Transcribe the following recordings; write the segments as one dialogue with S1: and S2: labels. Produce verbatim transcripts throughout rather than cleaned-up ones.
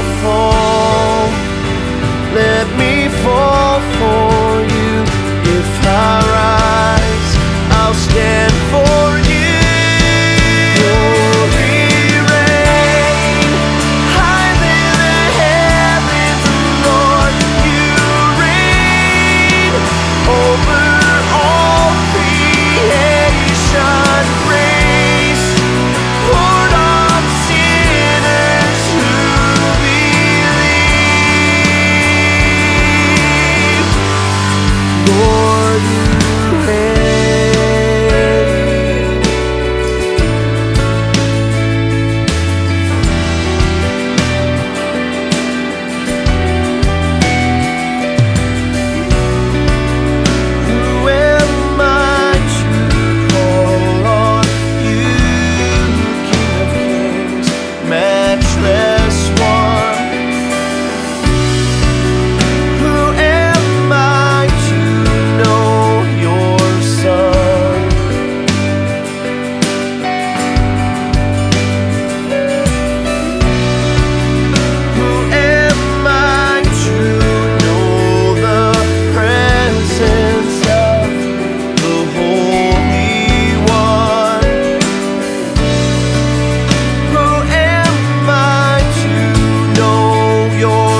S1: fall, let me fall for you. If I rise, I'll stand for you. Glory reign higher than the heavens, Lord, you reign over all creation. Grace poured on sinners who believe. Lord, you reign. Who am I to call on you, King of Kings, matchless one? Who am I to know your Son? Who am I to know the presence of the Holy One? Who am I to know your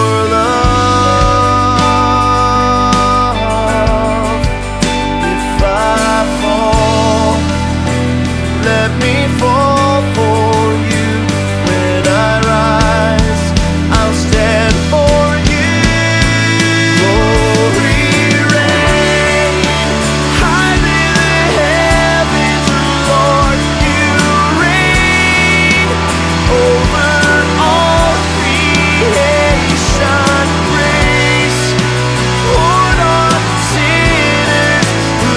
S1: love? If I fall, let me fall for you. When I rise, I'll stand for you. Glory reign higher than the heavens, Lord, you reign over all creation. Grace poured on sinners who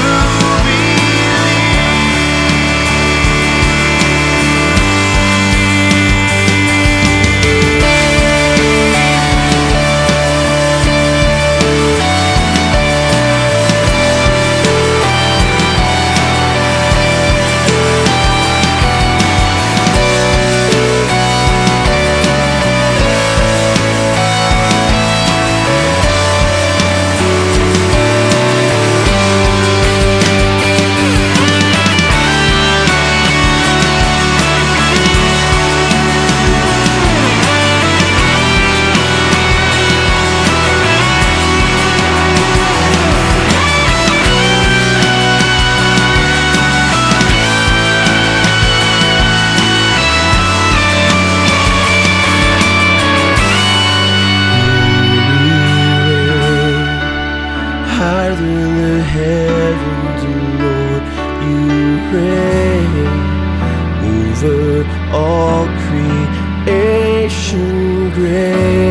S1: higher than the heavens, Lord, you reign over all creation. Grace